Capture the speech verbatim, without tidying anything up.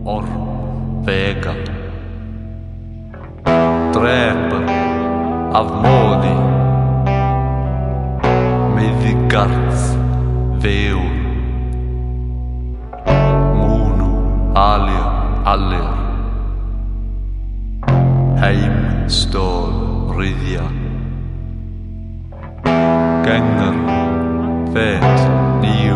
orm vega, drepar af móði, miðgarðs vegur, múnu alja allir, heim stóð ryðja, gengar fet nýju